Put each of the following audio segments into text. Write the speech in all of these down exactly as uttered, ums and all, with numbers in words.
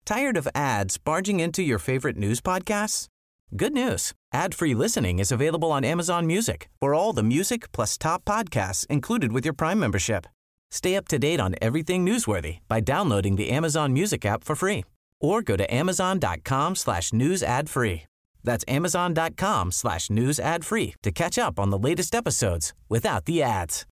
Tired of ads barging into your favorite news podcasts? Good news. Ad-free listening is available on Amazon Music for all the music plus top podcasts included with your Prime membership. Stay up to date on everything newsworthy by downloading the Amazon Music app for free or go to amazon.com slash news ad free. That's amazon.com slash news ad free to catch up on the latest episodes without the ads.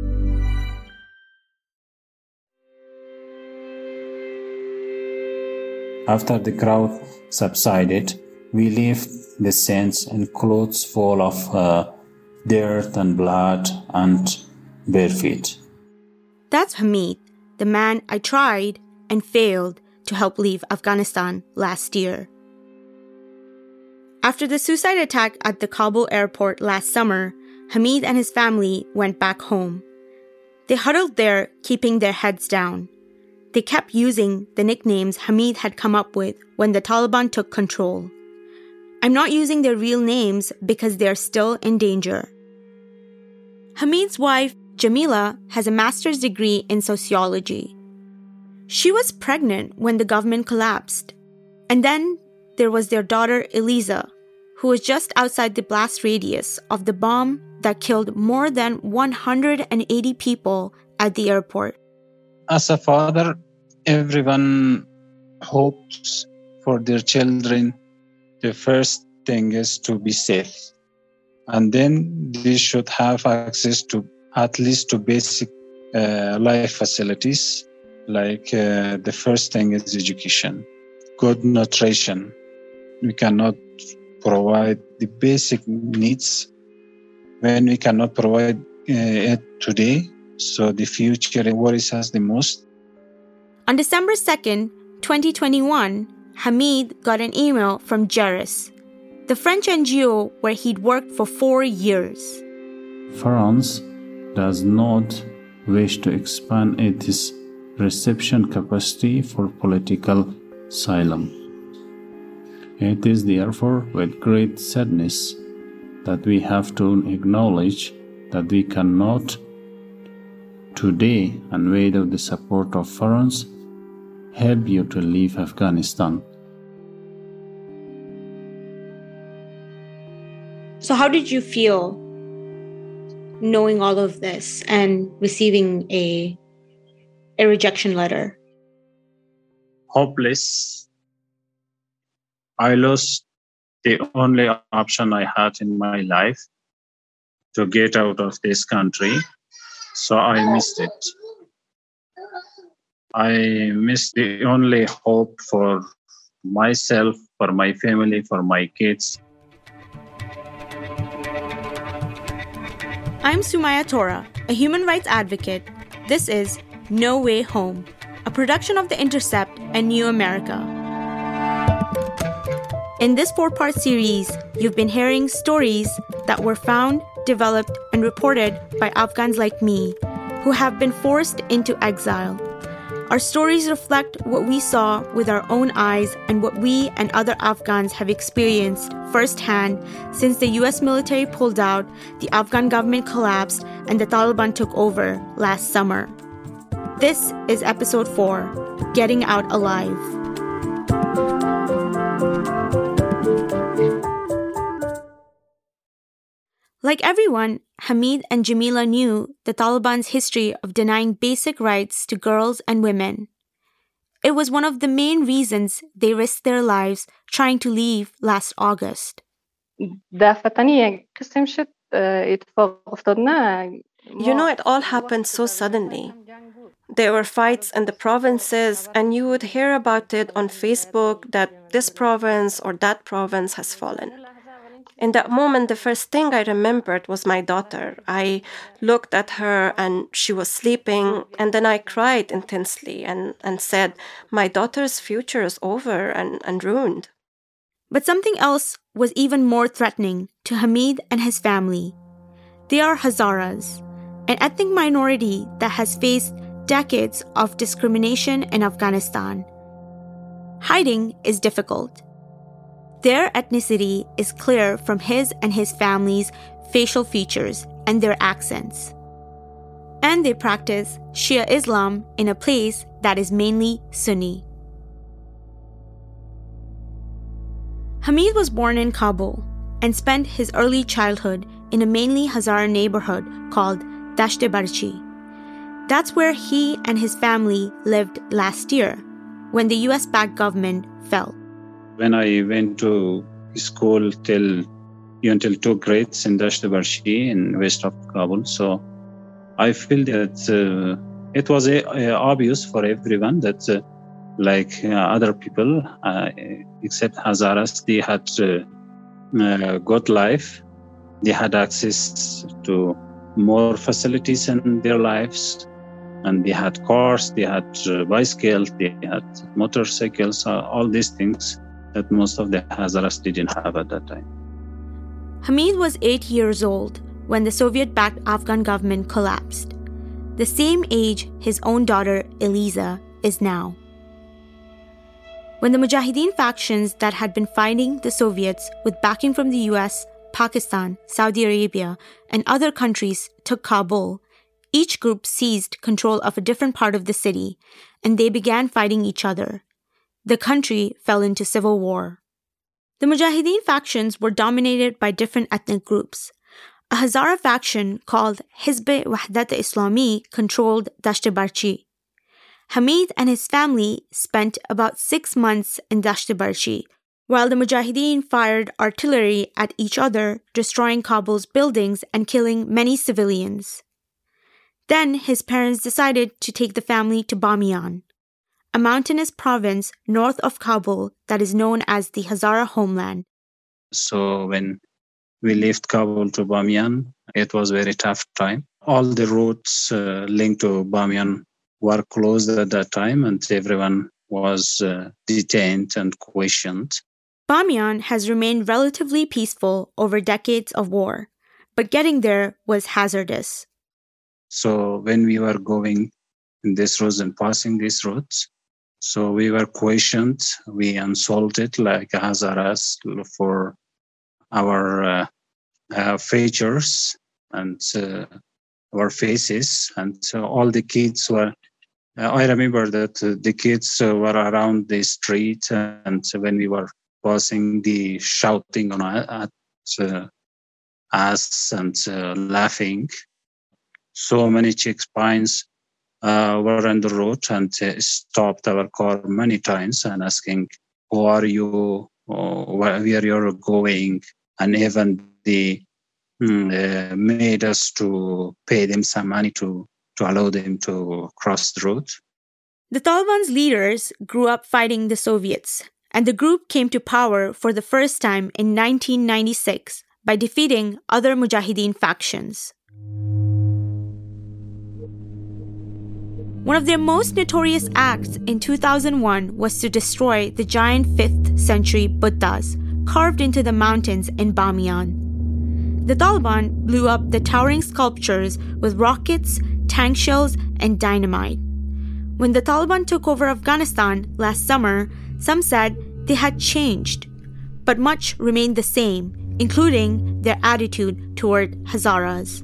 After the crowd subsided, we left the saints in clothes full of uh, dirt and blood and bare feet. That's Hamid, the man I tried and failed to help leave Afghanistan last year. After the suicide attack at the Kabul airport last summer, Hamid and his family went back home. They huddled there, keeping their heads down. They kept using the nicknames Hamid had come up with when the Taliban took control. I'm not using their real names because they're still in danger. Hamid's wife, Jamila, has a master's degree in sociology. She was pregnant when the government collapsed. And then there was their daughter, Eliza, who was just outside the blast radius of the bomb that killed more than one hundred eighty people at the airport. As a father, everyone hopes for their children. The first thing is to be safe. And then they should have access to at least to basic uh, life facilities. Like uh, the first thing is education, good nutrition. We cannot provide the basic needs when we cannot provide uh, it today. So the future worries us the most. On December second, twenty twenty-one, Hamid got an email from Jeris, the French N G O where he'd worked for four years. France does not wish to expand its reception capacity for political asylum. It is therefore with great sadness that we have to acknowledge that we cannot today, and without the support of France, help you to leave Afghanistan. So how did you feel knowing all of this and receiving a a rejection letter? Hopeless. I lost the only option I had in my life to get out of this country, so I missed it. I missed the only hope for myself, for my family, for my kids. I'm Sumaya Tora, a human rights advocate. This is No Way Home, a production of The Intercept and New America. In this four-part series, you've been hearing stories that were found, developed, and reported by Afghans like me, who have been forced into exile. Our stories reflect what we saw with our own eyes and what we and other Afghans have experienced firsthand since the U S military pulled out, the Afghan government collapsed, and the Taliban took over last summer. This is episode four, Getting Out Alive. Like everyone, Hamid and Jamila knew the Taliban's history of denying basic rights to girls and women. It was one of the main reasons they risked their lives trying to leave last August. You know, it all happened so suddenly. There were fights in the provinces, and you would hear about it on Facebook that this province or that province has fallen. In that moment, the first thing I remembered was my daughter. I looked at her and she was sleeping, and then I cried intensely and, and said, my daughter's future is over and, and ruined. But something else was even more threatening to Hamid and his family. They are Hazaras, an ethnic minority that has faced decades of discrimination in Afghanistan. Hiding is difficult. Their ethnicity is clear from his and his family's facial features and their accents. And they practice Shia Islam in a place that is mainly Sunni. Hamid was born in Kabul and spent his early childhood in a mainly Hazara neighborhood called Dasht-e-Barchi. That's where he and his family lived last year, when the U S-backed government fell. When I went to school till until two grades in Dasht-e-Barchi in west of Kabul, so I feel that uh, it was uh, obvious for everyone that uh, like uh, other people, uh, except Hazaras, they had uh, uh, good life. They had access to more facilities in their lives. And they had cars, they had uh, bicycles, they had motorcycles, uh, all these things that most of the Hazaras didn't have at that time. Hamid was eight years old when the Soviet-backed Afghan government collapsed, the same age his own daughter, Eliza, is now. When the Mujahideen factions that had been fighting the Soviets with backing from the U S, Pakistan, Saudi Arabia, and other countries took Kabul, each group seized control of a different part of the city, and they began fighting each other. The country fell into civil war. The Mujahideen factions were dominated by different ethnic groups. A Hazara faction called Hizb Wahdat-e-Islami controlled Dasht-e-Barchi. Hamid and his family spent about six months in Dasht-e-Barchi, while the Mujahideen fired artillery at each other, destroying Kabul's buildings and killing many civilians. Then his parents decided to take the family to Bamiyan, a mountainous province north of Kabul that is known as the Hazara homeland. So when we left Kabul to Bamiyan, it was a very tough time. All the roads uh, linked to Bamiyan were closed at that time, and everyone was uh, detained and questioned. Bamiyan has remained relatively peaceful over decades of war, but getting there was hazardous. So when we were going in this roads and passing these roads, so we were questioned, we insulted like Hazaras for our uh, uh, features and uh, our faces. And so all the kids were, uh, I remember that uh, the kids uh, were around the street, and so when we were passing, the shouting on at uh, us and uh, laughing. So many checkpoints uh, were on the road and uh, stopped our car many times and asking, who are you, or where you're going? And even they mm, uh, made us to pay them some money to, to allow them to cross the road. The Taliban's leaders grew up fighting the Soviets, and the group came to power for the first time in nineteen ninety-six by defeating other Mujahideen factions. One of their most notorious acts in two thousand one was to destroy the giant fifth century Buddhas carved into the mountains in Bamiyan. The Taliban blew up the towering sculptures with rockets, tank shells, and dynamite. When the Taliban took over Afghanistan last summer, some said they had changed, but much remained the same, including their attitude toward Hazaras.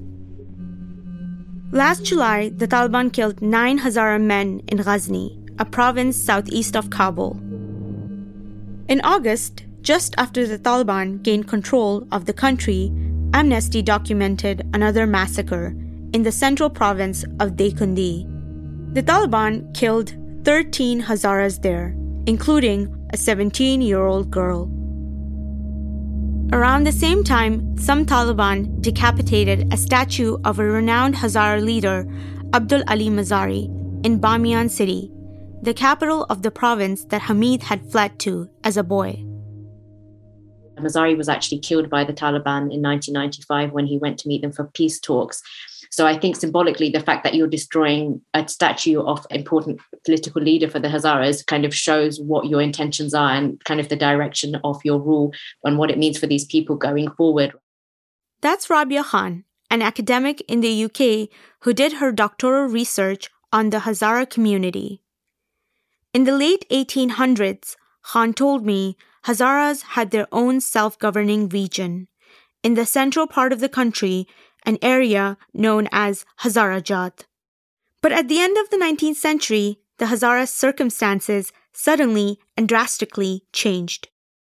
Last July, the Taliban killed nine Hazara men in Ghazni, a province southeast of Kabul. In August, just after the Taliban gained control of the country, Amnesty documented another massacre in the central province of Daikundi. The Taliban killed thirteen Hazaras there, including a seventeen-year-old girl. Around the same time, some Taliban decapitated a statue of a renowned Hazara leader, Abdul Ali Mazari, in Bamiyan city, the capital of the province that Hamid had fled to as a boy. Mazari was actually killed by the Taliban in nineteen ninety-five when he went to meet them for peace talks. So I think symbolically, the fact that you're destroying a statue of an important political leader for the Hazaras kind of shows what your intentions are and kind of the direction of your rule and what it means for these people going forward. That's Rabia Khan, an academic in the U K who did her doctoral research on the Hazara community. In the late eighteen hundreds, Khan told me Hazaras had their own self-governing region. In the central part of the country, an area known as Hazarajat. But at the end of the nineteenth century, the Hazara circumstances suddenly and drastically changed.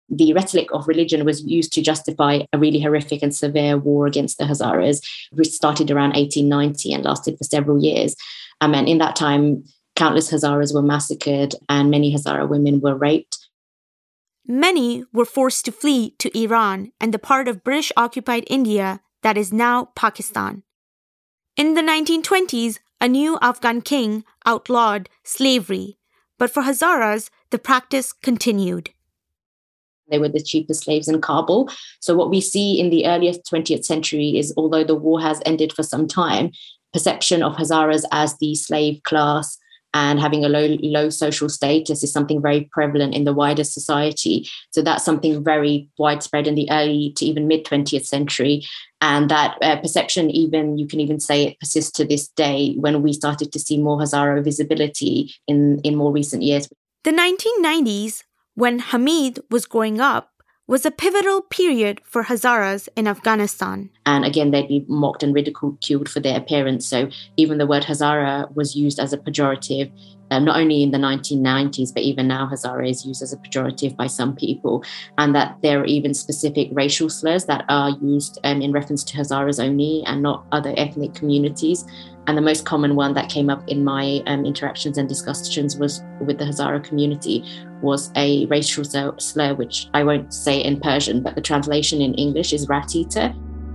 the rhetoric of religion was used to justify a really horrific and severe war against the Hazaras, which started around eighteen ninety and lasted for several years. Um, and in that time, countless Hazaras were massacred and many Hazara women were raped. Many were forced to flee to Iran and the part of British-occupied India that is now Pakistan. In the nineteen twenties, a new Afghan king outlawed slavery, but for Hazaras, the practice continued. They were the cheapest slaves in Kabul. So what we see in the earlier twentieth century is, although the war has ended for some time, perception of Hazaras as the slave class and having a low, low social status is something very prevalent in the wider society. So that's something very widespread in the early to even mid-twentieth century. And that uh, perception, even you can even say it persists to this day when we started to see more Hazara visibility in, in more recent years. The nineteen nineties, when Hamid was growing up, was a pivotal period for Hazaras in Afghanistan. And again, they'd be mocked and ridiculed for their appearance. So even the word Hazara was used as a pejorative, um, not only in the nineteen nineties, but even now Hazara is used as a pejorative by some people. And that there are even specific racial slurs that are used um, in reference to Hazaras only and not other ethnic communities. And the most common one that came up in my um, interactions and discussions was with the Hazara community was a racial slur, which I won't say in Persian, but the translation in English is rat eater.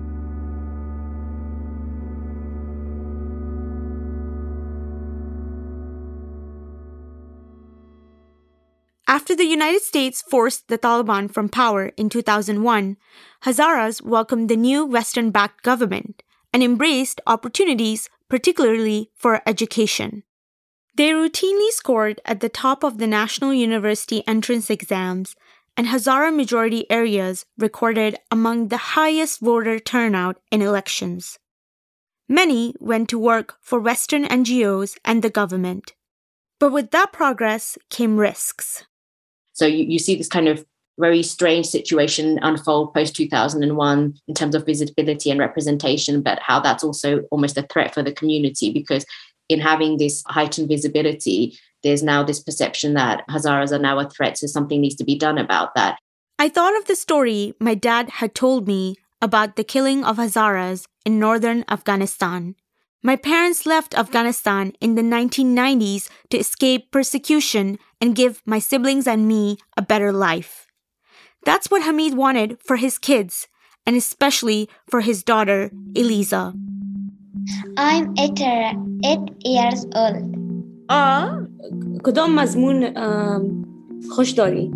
After the United States forced the Taliban from power in two thousand one, Hazaras welcomed the new Western-backed government and embraced opportunities, particularly for education. They routinely scored at the top of the national university entrance exams, and Hazara majority areas recorded among the highest voter turnout in elections. Many went to work for Western N G Os and the government. But with that progress came risks. So you, you see this kind of very strange situation unfold post two thousand one in terms of visibility and representation, but how that's also almost a threat for the community, because in having this heightened visibility, there's now this perception that Hazaras are now a threat, so something needs to be done about that. I thought of the story my dad had told me about the killing of Hazaras in northern Afghanistan. My parents left Afghanistan in the nineteen nineties to escape persecution and give my siblings and me a better life. That's what Hamid wanted for his kids, and especially for his daughter, Eliza. I'm eight, eight years old. آه کدام مضمون خوش داری؟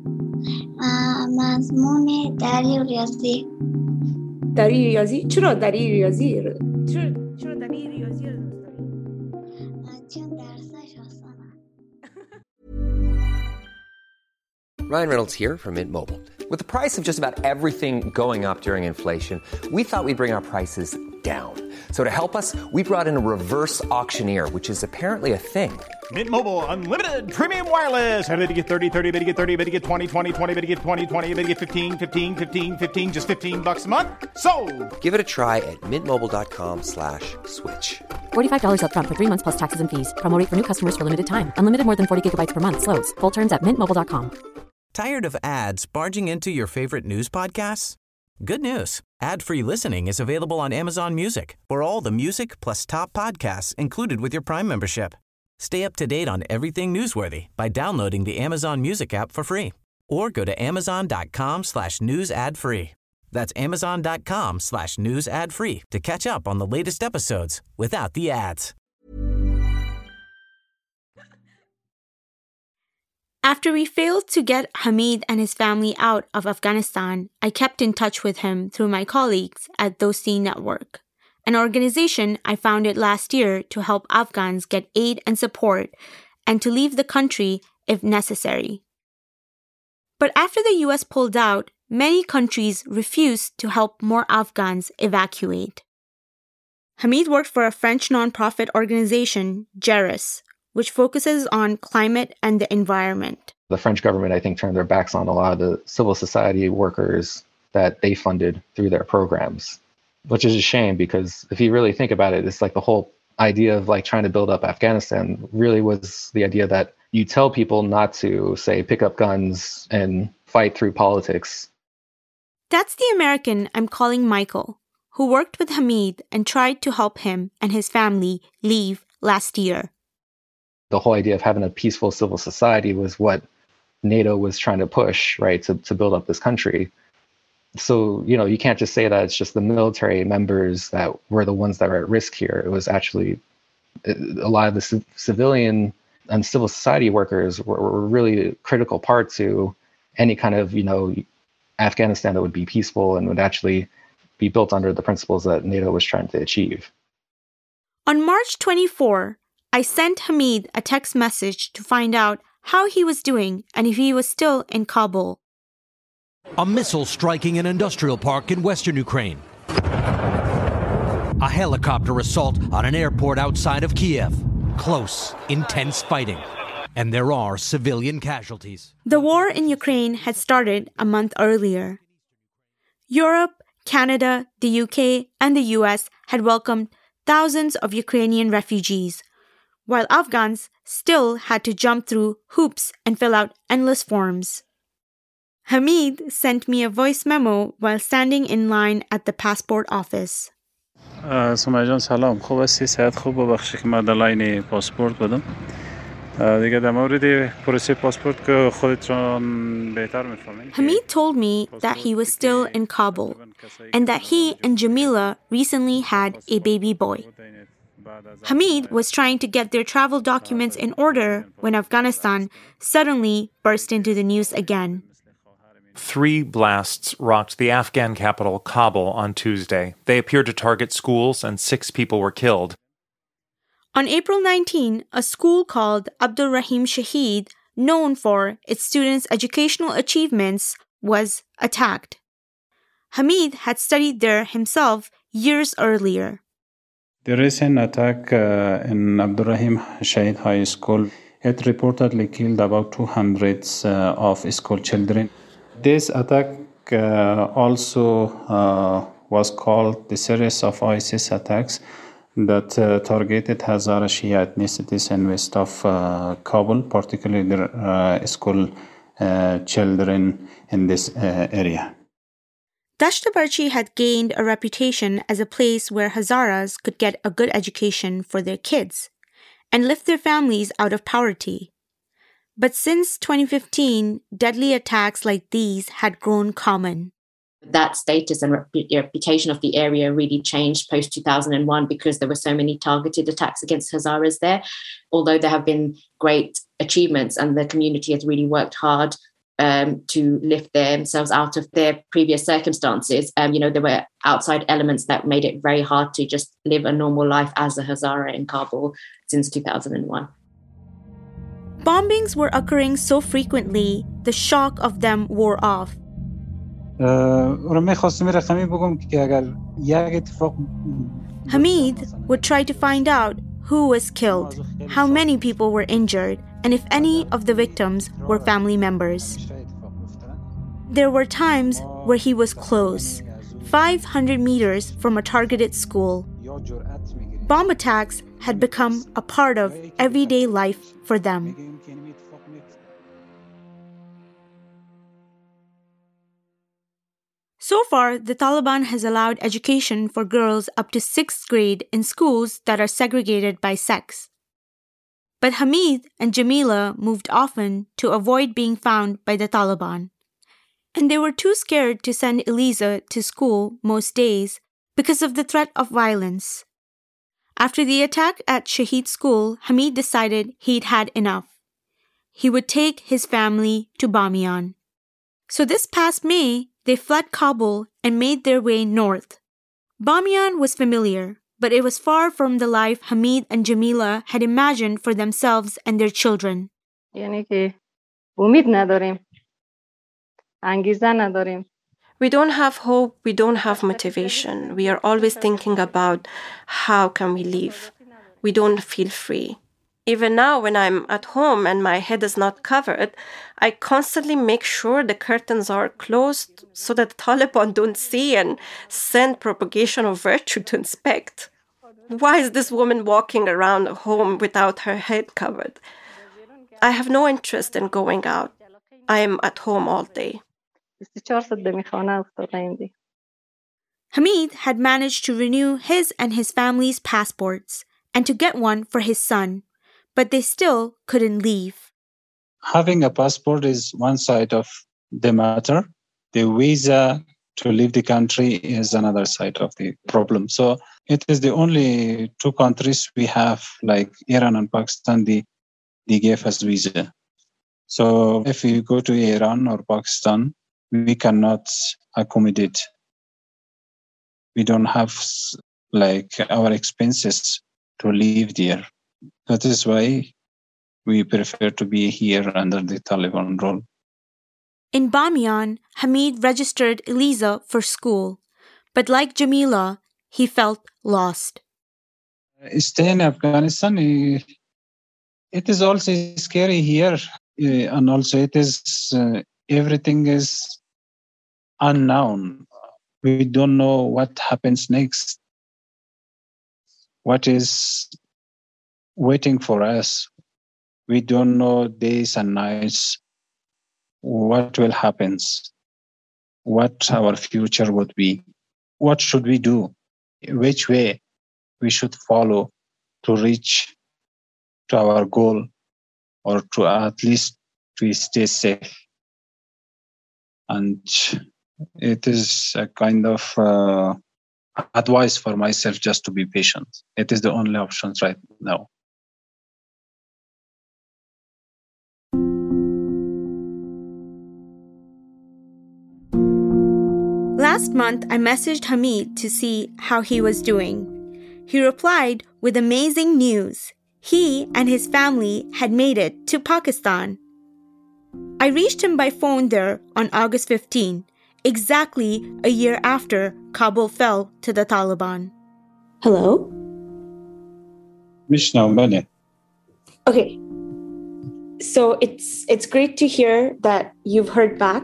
مضمون دری و ریاضی. دری ریاضی؟ چرا دری ریاضی؟ چرا چرا دری ریاضی رو دوست داری؟ چون درسش آسانه. Ryan Reynolds here from Mint Mobile. With the price of just about everything going up during inflation, we thought we'd bring our prices down. So to help us, we brought in a reverse auctioneer, which is apparently a thing. Mint Mobile Unlimited Premium Wireless. How to get thirty, thirty, how to get thirty, how to get twenty, twenty, twenty, how to get twenty, twenty, how to get fifteen, fifteen, fifteen, fifteen, just fifteen bucks a month? Sold! Give it a try at mintmobile.com slash switch. forty-five dollars up front for three months plus taxes and fees. Promo rate for new customers for limited time. Unlimited more than forty gigabytes per month. Slows full terms at mint mobile dot com. Tired of ads barging into your favorite news podcasts? Good news. Ad-free listening is available on Amazon Music for all the music plus top podcasts included with your Prime membership. Stay up to date on everything newsworthy by downloading the Amazon Music app for free or go to amazon.com slash news ad free. That's amazon.com slash news ad free to catch up on the latest episodes without the ads. After we failed to get Hamid and his family out of Afghanistan, I kept in touch with him through my colleagues at Dosti Network, an organization I founded last year to help Afghans get aid and support and to leave the country if necessary. But after the U S pulled out, many countries refused to help more Afghans evacuate. Hamid worked for a French nonprofit organization, GERES, which focuses on climate and the environment. The French government, I think, turned their backs on a lot of the civil society workers that they funded through their programs, which is a shame because if you really think about it, it's like the whole idea of like trying to build up Afghanistan really was the idea that you tell people not to, say, pick up guns and fight through politics. That's the American I'm calling Michael, who worked with Hamid and tried to help him and his family leave last year. The whole idea of having a peaceful civil society was what NATO was trying to push, right, to, to build up this country. So, you know, you can't just say that it's just the military members that were the ones that were at risk here. It was actually a lot of the c- civilian and civil society workers were, were really a critical part to any kind of, you know, Afghanistan that would be peaceful and would actually be built under the principles that NATO was trying to achieve. On March twenty-fourth, I sent Hamid a text message to find out how he was doing and if he was still in Kabul. A missile striking an industrial park in western Ukraine. A helicopter assault on an airport outside of Kiev. Close, intense fighting. And there are civilian casualties. The war in Ukraine had started a month earlier. Europe, Canada, the U K, and the U S had welcomed thousands of Ukrainian refugees, while Afghans still had to jump through hoops and fill out endless forms. Hamid sent me a voice memo while standing in line at the passport office. سمیه جان سلام. خوب هستی؟ صحت خوب؟ ببخشید که من در لاین پاسپورت بودم. دیگه در مورد پروسه پاسپورت که خودتون بهتر می‌فهمید. Hamid told me that he was still in Kabul and that he and Jamila recently had a baby boy. Hamid was trying to get their travel documents in order when Afghanistan suddenly burst into the news again. Three blasts rocked the Afghan capital, Kabul, on Tuesday. They appeared to target schools, and six people were killed. On April nineteenth, a school called Abdul Rahim Shahid, known for its students' educational achievements, was attacked. Hamid had studied there himself years earlier. The recent attack uh, in Abdul Rahim Shahid High School, it reportedly killed about two hundred uh, of school children. This attack uh, also uh, was called the series of ISIS attacks that uh, targeted Hazara Shia ethnicities in west of uh, Kabul, particularly the uh, school uh, children in this uh, area. Dashtabarchi had gained a reputation as a place where Hazaras could get a good education for their kids and lift their families out of poverty. But since twenty fifteen, deadly attacks like these had grown common. That status and reputation of the area really changed post two thousand one because there were so many targeted attacks against Hazaras there. Although there have been great achievements and the community has really worked hard um, to lift themselves out of their previous circumstances, um, you know, there were outside elements that made it very hard to just live a normal life as a Hazara in Kabul since two thousand one. Bombings were occurring so frequently, the shock of them wore off. Hamid would try to find out who was killed, how many people were injured, and if any of the victims were family members. There were times where he was close, five hundred meters from a targeted school. Bomb attacks had become a part of everyday life for them. So far, the Taliban has allowed education for girls up to sixth grade in schools that are segregated by sex. But Hamid and Jamila moved often to avoid being found by the Taliban. And they were too scared to send Eliza to school most days because of the threat of violence. After the attack at Shahid School, Hamid decided he'd had enough. He would take his family to Bamiyan. So this past May, they fled Kabul and made their way north. Bamiyan was familiar, but it was far from the life Hamid and Jamila had imagined for themselves and their children. We don't have hope, we don't have motivation. We are always thinking about how can we leave. We don't feel free. Even now, when I'm at home and my head is not covered, I constantly make sure the curtains are closed so that the Taliban don't see and send propagation of virtue to inspect. Why is this woman walking around home without her head covered? I have no interest in going out. I am at home all day. Hamid had managed to renew his and his family's passports and to get one for his son, but they still couldn't leave. Having a passport is one side of the matter. The visa to leave the country is another side of the problem. So it is the only two countries we have, like Iran and Pakistan, they, they gave us visa. So if we go to Iran or Pakistan, we cannot accommodate. We don't have like our expenses to live there. That is why we prefer to be here under the Taliban rule. In Bamiyan, Hamid registered Eliza for school, but like Jamila, he felt lost. Staying in Afghanistan, it is also scary here, and also it is uh, everything is unknown. We don't know what happens next. What is waiting for us? We don't know days and nights. What will happen? What our future would be? What should we do? Which way we should follow to reach to our goal, or to at least to stay safe? And it is a kind of uh, advice for myself just to be patient. It is the only option right now. Last month, I messaged Hamid to see how he was doing. He replied with amazing news. He and his family had made it to Pakistan. I reached him by phone there on August fifteenth, exactly a year after Kabul fell to the Taliban. Hello? Okay. So it's it's great to hear that you've heard back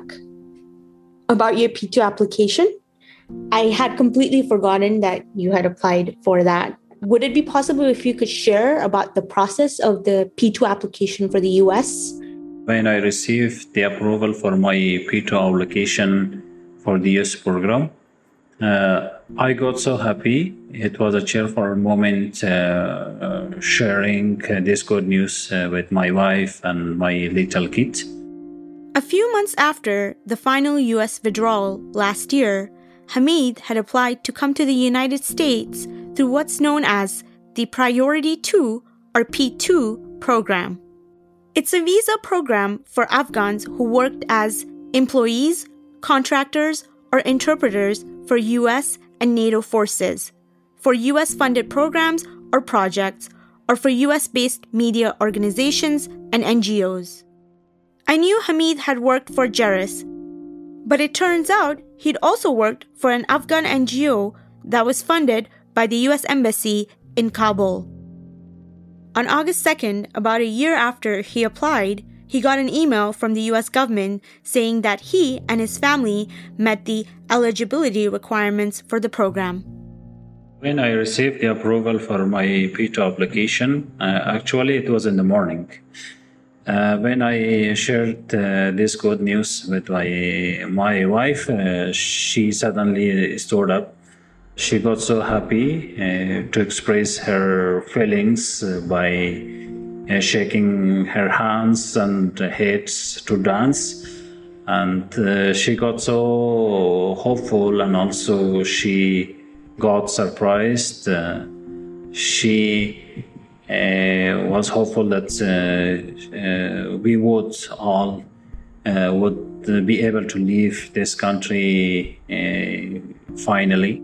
about your P two application. I had completely forgotten that you had applied for that. Would it be possible if you could share about the process of the P two application for the U S? When I received the approval for my P two application for the U S program, uh, I got so happy. It was a cheerful moment uh, uh, sharing uh, this good news uh, with my wife and my little kid. A few months after the final U S withdrawal last year, Hamid had applied to come to the United States through what's known as the Priority two or P two program. It's a visa program for Afghans who worked as employees, contractors, or interpreters for U S and NATO forces, for U S-funded programs or projects, or for U S-based media organizations and N G Os. I knew Hamid had worked for Jeris, but it turns out he'd also worked for an Afghan N G O that was funded by the U S Embassy in Kabul. On August second, about a year after he applied, he got an email from the U S government saying that he and his family met the eligibility requirements for the program. When I received the approval for my P two application, uh, actually it was in the morning. Uh, when I shared uh, this good news with my, my wife, uh, she suddenly stood up. She got so happy uh, to express her feelings uh, by uh, shaking her hands and heads to dance. And uh, she got so hopeful, and also she got surprised. Uh, she Uh, was hopeful that uh, uh, we would all uh, would be able to leave this country uh, finally.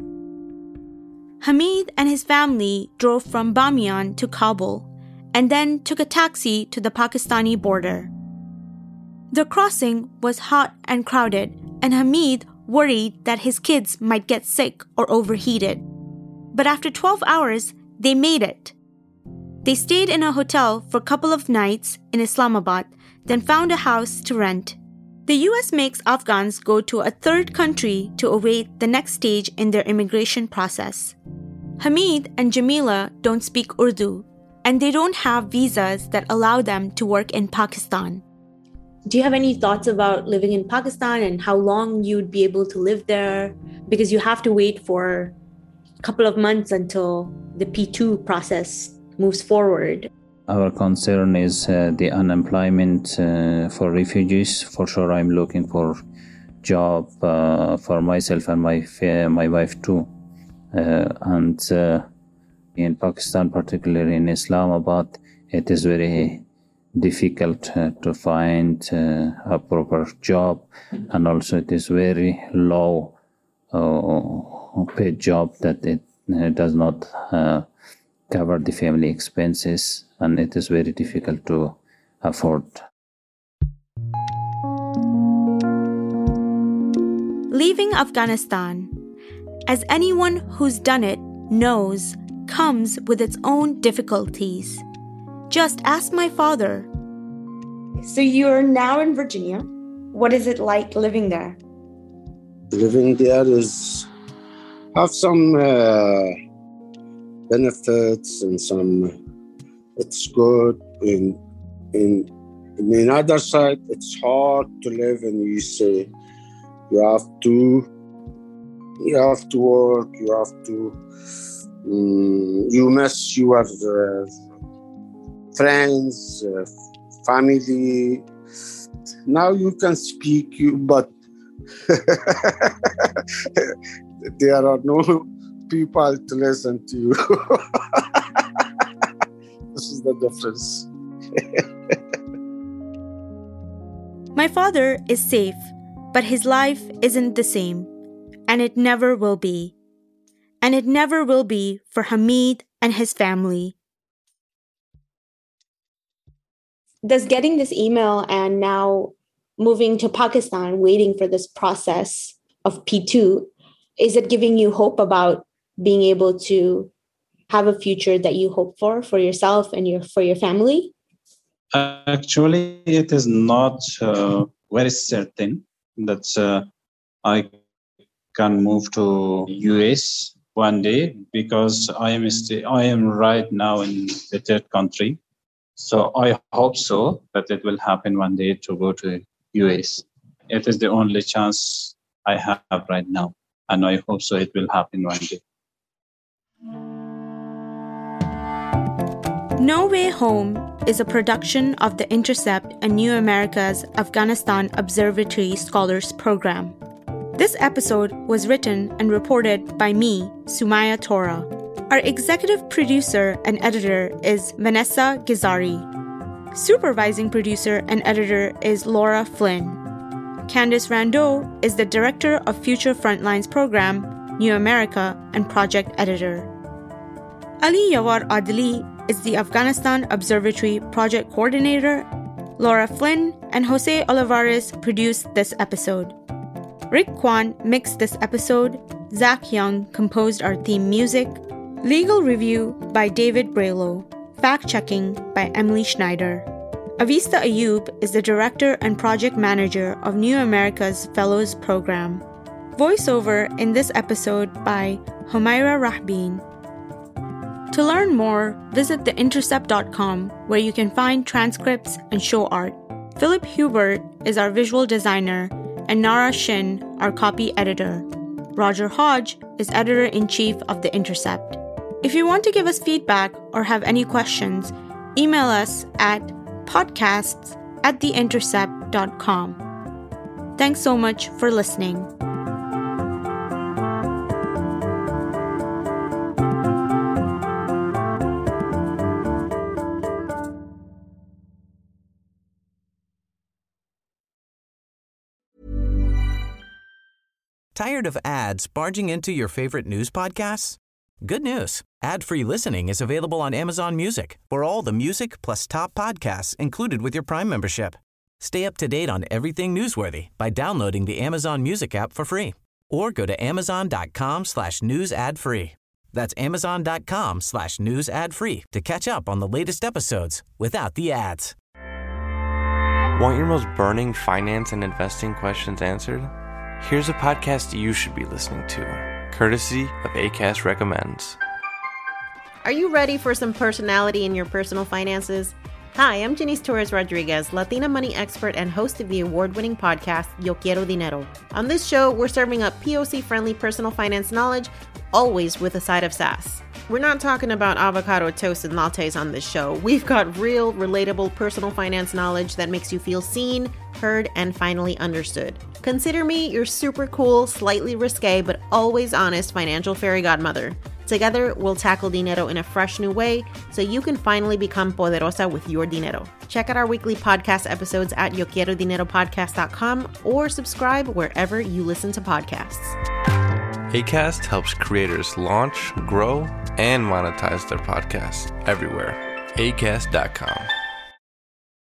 Hamid and his family drove from Bamiyan to Kabul and then took a taxi to the Pakistani border. The crossing was hot and crowded, and Hamid worried that his kids might get sick or overheated. But after twelve hours, they made it. They stayed in a hotel for a couple of nights in Islamabad, then found a house to rent. The U S makes Afghans go to a third country to await the next stage in their immigration process. Hamid and Jamila don't speak Urdu, and they don't have visas that allow them to work in Pakistan. Do you have any thoughts about living in Pakistan and how long you'd be able to live there? Because you have to wait for a couple of months until the P two process moves forward. Our concern is uh, the unemployment uh, for refugees. For sure, I'm looking for job uh, for myself and my fa- my wife too. Uh, and uh, in Pakistan, particularly in Islamabad, it is very difficult uh, to find uh, a proper job, and also it is very low uh, paid job that it uh, does not uh, cover the family expenses, and it is very difficult to afford. Leaving Afghanistan, as anyone who's done it knows, comes with its own difficulties. Just ask my father. So you're now in Virginia. What is it like living there? Living there is have some uh, benefits and some. It's good. In in in the other side, it's hard to live, and you say you have to you have to work. You have to. Um, you miss your. Uh, friends, uh, family. Now you can speak, you, but there are no people to listen to you. This is the difference. My father is safe, but his life isn't the same, and it never will be. And it never will be for Hamid and his family. Does getting this email and now moving to Pakistan, waiting for this process of P two, is it giving you hope about being able to have a future that you hope for, for yourself and your for your family? Actually, it is not uh, very certain that uh, I can move to U S one day, because I am st- I am right now in the third country. So I hope so that it will happen one day to go to U S. It is the only chance I have right now, and I hope so it will happen one day. No Way Home is a production of The Intercept and New America's Afghanistan Observatory Scholars Program. This episode was written and reported by me, Sumaya Tora. Our executive producer and editor is Vanessa Gizari. Supervising producer and editor is Laura Flynn. Candice Rando is the director of Future Frontlines program, New America, and project editor. Ali Yawar Adli is the Afghanistan Observatory project coordinator. Laura Flynn and Jose Olivares produced this episode. Rick Kwan mixed this episode. Zach Young composed our theme music. Legal review by David Braylow. Fact-checking by Emily Schneider. Avista Ayub is the director and project manager of New America's Fellows Program. Voiceover in this episode by Humaira Rahbeen. To learn more, visit the intercept dot com, where you can find transcripts and show art. Philip Hubert is our visual designer, and Nara Shin, our copy editor. Roger Hodge is editor-in-chief of The Intercept. If you want to give us feedback or have any questions, email us at podcasts at the intercept dot com. Thanks so much for listening. Tired of ads barging into your favorite news podcasts? Good news. Ad-free listening is available on Amazon Music for all the music plus top podcasts included with your Prime membership. Stay up to date on everything newsworthy by downloading the Amazon Music app for free or go to amazon.com slash news ad free. That's amazon.com slash news ad free to catch up on the latest episodes without the ads. Want your most burning finance and investing questions answered? Here's a podcast you should be listening to, courtesy of Acast Recommends. Are you ready for some personality in your personal finances? Hi, I'm Janice Torres Rodriguez, Latina money expert and host of the award-winning podcast, Yo Quiero Dinero. On this show, we're serving up P O C-friendly personal finance knowledge, always with a side of sass. We're not talking about avocado toast and lattes on this show. We've got real, relatable personal finance knowledge that makes you feel seen, heard, and finally understood. Consider me your super cool, slightly risque, but always honest financial fairy godmother. Together, we'll tackle dinero in a fresh new way so you can finally become poderosa with your dinero. Check out our weekly podcast episodes at yo quiero dinero podcast dot com or subscribe wherever you listen to podcasts. Acast helps creators launch, grow, and monetize their podcasts everywhere. acast dot com.